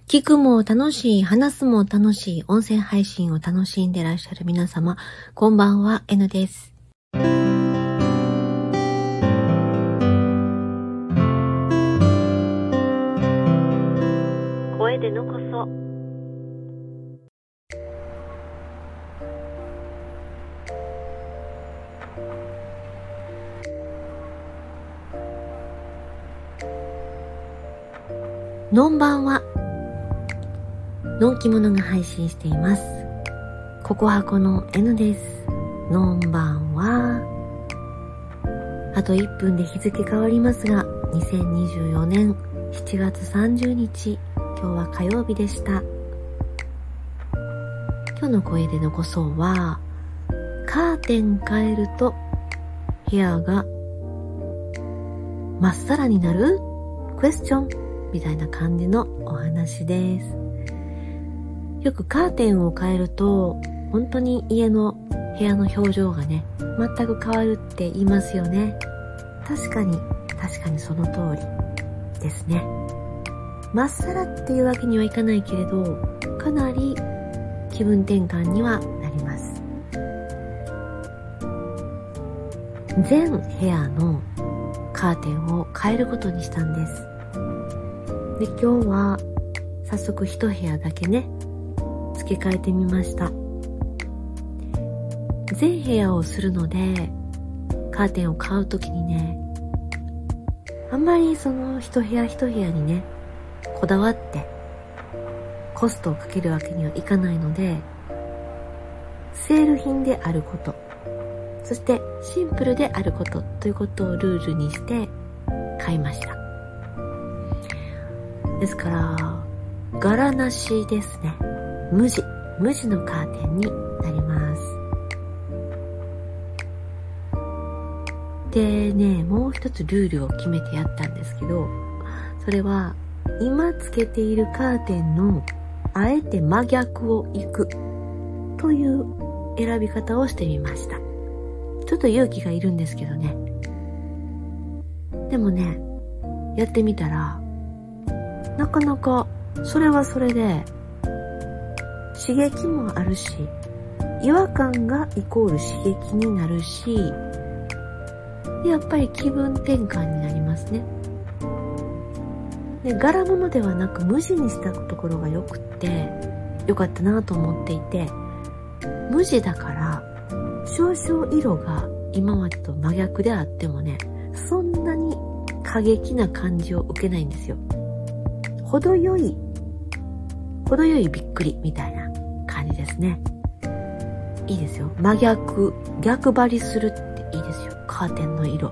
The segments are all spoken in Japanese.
聞くも楽しい、話すも楽しい、音声配信を楽しんでいらっしゃる皆様、こんばんは、N です。声でのこそ。のんばんは。のんきものが配信しています。ここはこの N です。のんばんは。あと1分で日付変わりますが、2024年7月30日、今日は火曜日でした。今日の声でのこそは、カーテン変えると部屋がまっさらになる？クエスチョンみたいな感じのお話です。よくカーテンを変えると本当に家の部屋の表情がね、全く変わるって言いますよね。確かにその通りですね。まっさらっていうわけにはいかないけれど、かなり気分転換にはなります。全部屋のカーテンを変えることにしたんです。で、今日は早速一部屋だけね、付け替えてみました。全部屋をするので、カーテンを買うときにね、あんまりその一部屋一部屋にね、こだわってコストをかけるわけにはいかないので、セール品であること、そしてシンプルであることということをルールにして買いました。ですから柄なしですね。無地のカーテンになります。でね、もう一つルールを決めてやったんですけど、それは今つけているカーテンのあえて真逆を行くという選び方をしてみました。ちょっと勇気がいるんですけどね。でもね、やってみたらなかなかそれはそれで刺激もあるし、違和感がイコール刺激になるし、やっぱり気分転換になりますね。で、柄物ではなく無地にしたところがよくってよかったなと思っていて、無地だから少々色が今までと真逆であってもね、そんなに過激な感じを受けないんですよ。程よいびっくりみたいな感じですね。いいですよ。逆張りするっていいですよ。カーテンの色。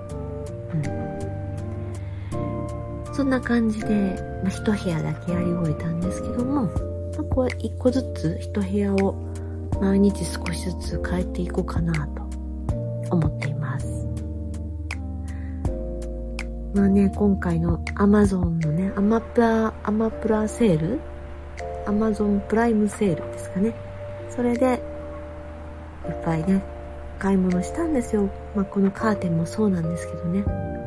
そんな感じで、一部屋だけやり終えたんですけども、こう一個ずつ一部屋を毎日少しずつ変えていこうかなと思っています。今回の Amazon のね、アマプラセール、Amazon プライムセールですかね。それでいっぱいね、買い物したんですよ。このカーテンもそうなんですけどね。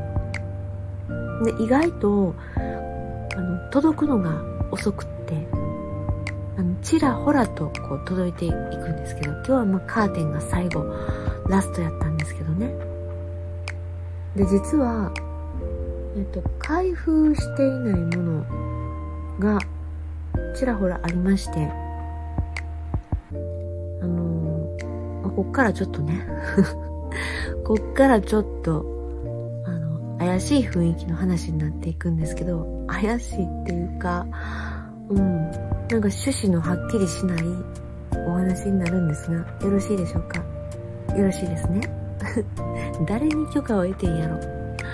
で、意外と届くのが遅くってちらほらとこう届いていくんですけど、今日はカーテンが最後ラストやったんですけどね。で、実は開封していないものがちらほらありまして、こっからちょっとね怪しい雰囲気の話になっていくんですけど、怪しいっていうか、趣旨のはっきりしないお話になるんですが、よろしいでしょうか？よろしいですね。誰に許可を得ていいやろ。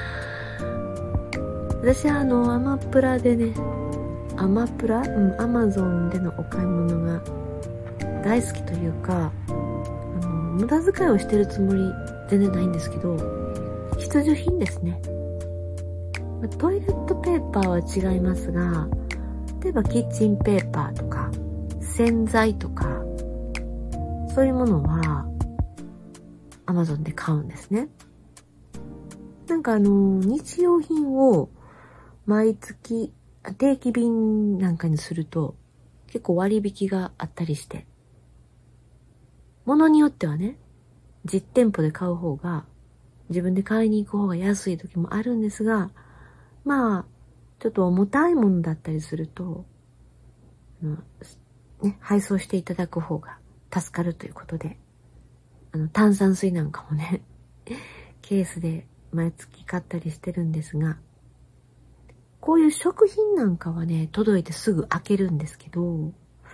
私はアマプラでね、アマゾンでのお買い物が大好きというか、無駄遣いをしてるつもり全然ないんですけど、必需品ですね。トイレットペーパーは違いますが、例えばキッチンペーパーとか洗剤とか、そういうものは Amazon で買うんですね。日用品を毎月定期便なんかにすると結構割引があったりして、物によってはね、実店舗で買う方が、自分で買いに行く方が安い時もあるんですが、まあ、ちょっと重たいものだったりすると、配送していただく方が助かるということで、炭酸水なんかもね、ケースで毎月買ったりしてるんですが、こういう食品なんかはね、届いてすぐ開けるんですけど、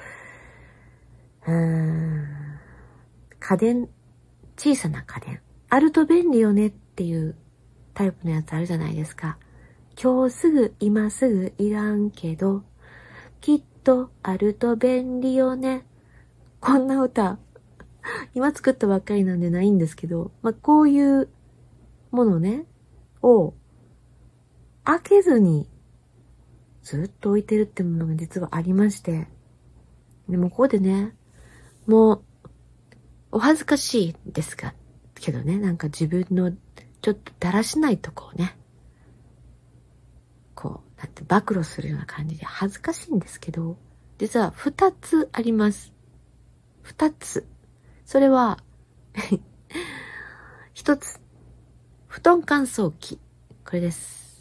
家電、小さな家電、あると便利よねっていうタイプのやつあるじゃないですか。今日すぐ、今すぐいらんけど、きっとあると便利よね。こんな歌、今作ったばっかりなんでないんですけど、こういうものね、を開けずにずっと置いてるってものが実はありまして、でもここでね、もうお恥ずかしいですけどね、なんか自分のちょっとだらしないとこをね、こう、だって暴露するような感じで恥ずかしいんですけど、実は2つあります。2つ。それは、1つ、布団乾燥機。これです。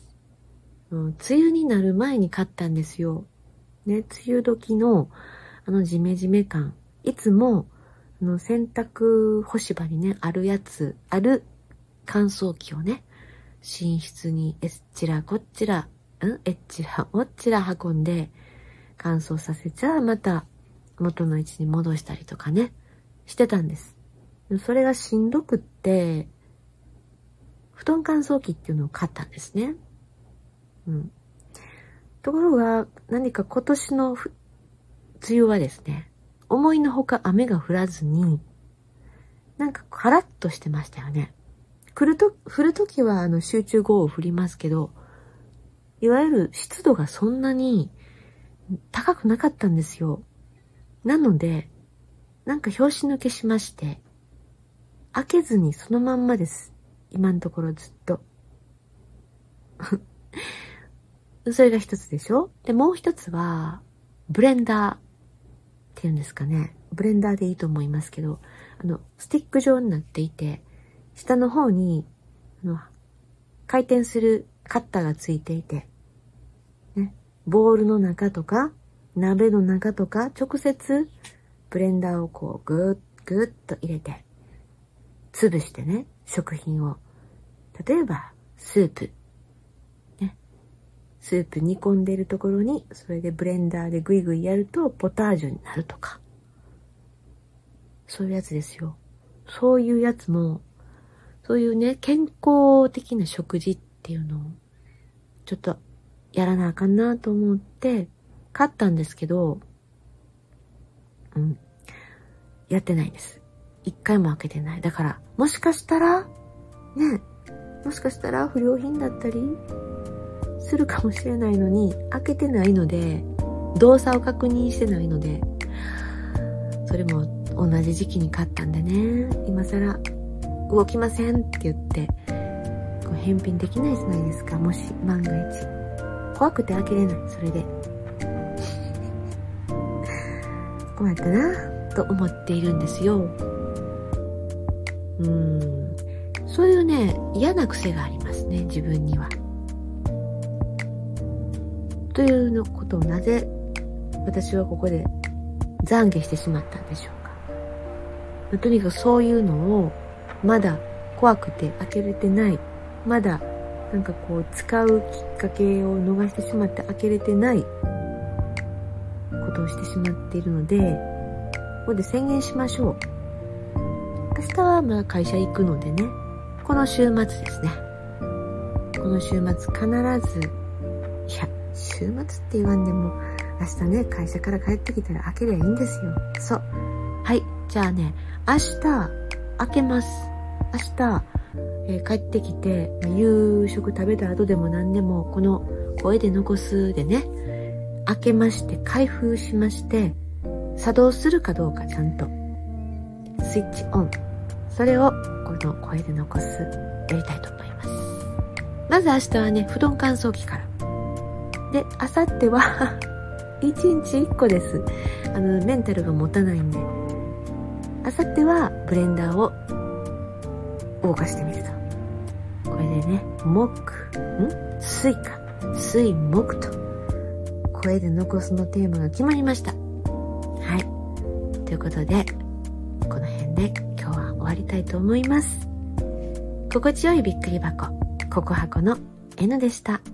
梅雨になる前に買ったんですよ。ね、梅雨時のジメジメ感。いつも、洗濯干し場にね、ある乾燥機をね、寝室にえっちらこっちら、えっちらおっちら運んで乾燥させちゃまた元の位置に戻したりとかね、してたんです。それがしんどくって、布団乾燥機っていうのを買ったんですね。ところが、何か今年の梅雨はですね、思いのほか雨が降らずに、なんかカラッとしてましたよね。降るときは集中豪雨降りますけど、いわゆる湿度がそんなに高くなかったんですよ。なので、なんか拍子抜けしまして、開けずにそのまんまです。今のところずっと。それが一つでしょ。で、もう一つは、ブレンダーっていうんですかね。ブレンダーでいいと思いますけど、スティック状になっていて、下の方に、回転するカッターがついていて、ね、ボウルの中とか、鍋の中とか、直接、ブレンダーをこう、ぐーっと入れて、潰してね、食品を。例えば、スープ。ね。スープ煮込んでるところに、それでブレンダーでグイグイやると、ポタージュになるとか。そういうやつですよ。そういうやつも、そういうね、健康的な食事っていうのを、ちょっと、やらなあかんなと思って、買ったんですけど、やってないです。一回も開けてない。だから、もしかしたら不良品だったりするかもしれないのに、開けてないので、動作を確認してないので、それも同じ時期に買ったんでね、今更動きませんって言って、こう返品できないじゃないですか、もし万が一。怖くて開けれない、それで。困ったなと思っているんですよ。そういうね、嫌な癖がありますね、自分には。というのことをなぜ私はここで懺悔してしまったんでしょうか。とにかくそういうのをまだ怖くて開けれてない、まだなんかこう使うきっかけを逃してしまって開けれてないことをしてしまっているので、ここで宣言しましょう。明日はまあ会社行くのでね、この週末ですね。この週末必ず、週末って言わんでも、明日ね、会社から帰ってきたら開けりゃいいんですよ。そう。はい。じゃあね、明日、開けます。明日、帰ってきて、夕食食べた後でも何でも、この声で残すでね、開けまして、開封しまして、作動するかどうかちゃんと、スイッチオン。それを、この声で残す、やりたいと思います。まず明日はね、布団乾燥機から。 で、あさっては1日1個です。メンタルが持たないんで。あさってはブレンダーを動かしてみると。これでね、水木と声で残すのテーマが決まりました。はい。ということで、この辺で今日は終わりたいと思います。心地よいびっくり箱、ココ箱の N でした。